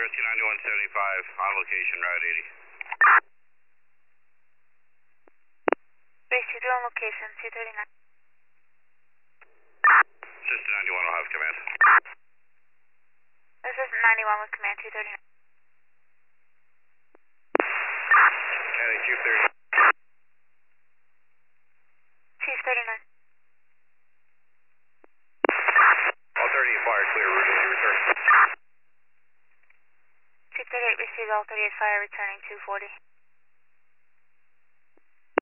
Rescue 9175 on location, Route 80. Rescue 2 on location, 239. Assistant 91 will have command. Assistant 91 with command, 239. County Chief 30. Chief 39. All 38 fire, clear, route 80, return. Chief 38 received all 38 fire, returning 240.